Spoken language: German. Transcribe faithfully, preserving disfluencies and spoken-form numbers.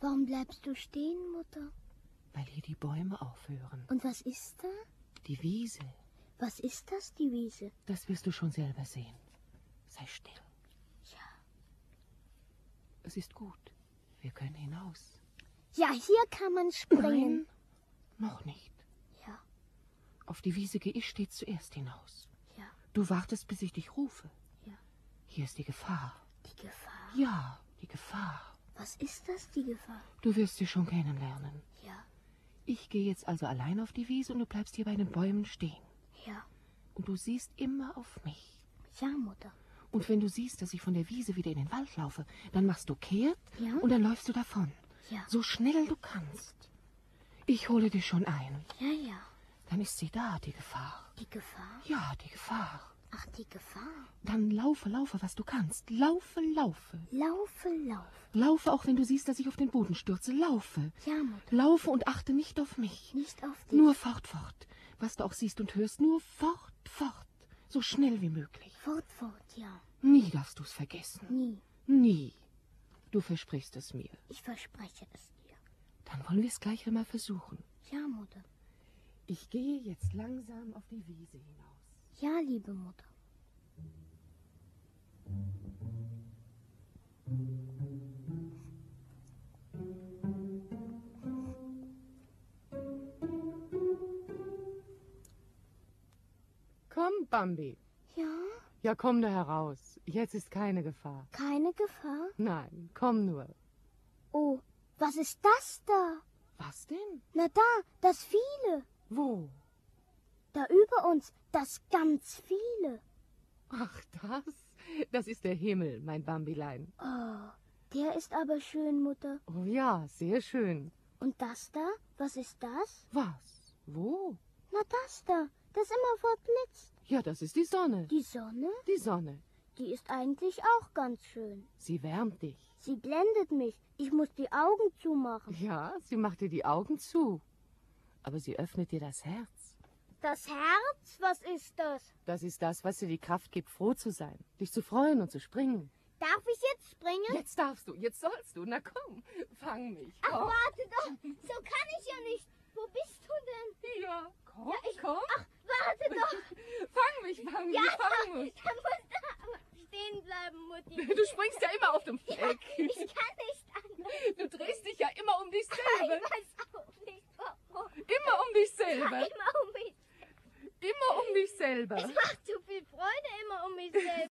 Warum bleibst du stehen, Mutter? Weil hier die Bäume aufhören. Und was ist da? Die Wiese. Was ist das, die Wiese? Das wirst du schon selber sehen. Sei still. Ja. Es ist gut. Wir können hinaus. Ja, hier kann man springen. Nein, noch nicht. Ja. Auf die Wiese gehe ich stets zuerst hinaus. Ja. Du wartest, bis ich dich rufe. Ja. Hier ist die Gefahr. Die Gefahr? Ja, die Gefahr. Was ist das, die Gefahr? Du wirst sie schon kennenlernen. Ja. Ich gehe jetzt also allein auf die Wiese und du bleibst hier bei den Bäumen stehen. Ja. Und du siehst immer auf mich. Ja, Mutter. Und wenn du siehst, dass ich von der Wiese wieder in den Wald laufe, dann machst du kehrt Ja. und dann läufst du davon. Ja. So schnell du kannst. Ich hole dich schon ein. Ja, ja. Dann ist sie da, die Gefahr. Die Gefahr? Ja, die Gefahr. Ach, die Gefahr. Dann laufe, laufe, was du kannst. Laufe, laufe. Laufe, laufe. Laufe, auch wenn du siehst, dass ich auf den Boden stürze. Laufe. Ja, Mutter. Laufe und achte nicht auf mich. Nicht auf dich. Nur fort, fort. Was du auch siehst und hörst, nur fort, fort. So schnell wie möglich. Fort, fort, ja. Nie darfst du's vergessen. Nie. Nie. Du versprichst es mir. Ich verspreche es dir. Dann wollen wir es gleich einmal versuchen. Ja, Mutter. Ich gehe jetzt langsam auf die Wiese hinaus. Ja, liebe Mutter. Komm, Bambi. Ja? Ja, komm nur heraus. Jetzt ist keine Gefahr. Keine Gefahr? Nein, komm nur. Oh, was ist das da? Was denn? Na da, das viele. Wo? Da über uns, das ganz viele. Ach, das? Das ist der Himmel, mein Bambilein. Oh, der ist aber schön, Mutter. Oh ja, sehr schön. Und das da, was ist das? Was? Wo? Na das da, das immerfort blitzt. Ja, das ist die Sonne. Die Sonne, Die Sonne. die ist eigentlich auch ganz schön. Sie wärmt dich. Sie blendet mich. Ich muss die Augen zumachen. Ja, sie macht dir die Augen zu. Aber sie öffnet dir das Herz. Das Herz? Was ist das? Das ist das, was dir die Kraft gibt, froh zu sein, dich zu freuen und zu springen. Darf ich jetzt springen? Jetzt darfst du, jetzt sollst du. Na komm, fang mich. Ach, Komm. warte doch. So kann ich ja nicht. Wo bist du denn? Ja, komm, Ja, ich- komm. Ach, warte doch. Fang mich, fang mich, Ja, fang mich. da muss da stehen bleiben, Mutti. Du springst ja immer auf dem Ja, Fleck. ich kann nicht anders. Du drehst dich ja immer um dich Ich selber. weiß auch nicht, warum. Immer um dich Ja, selber. immer um mich. Immer um dich selber. Es macht so viel Freude immer um mich selbst.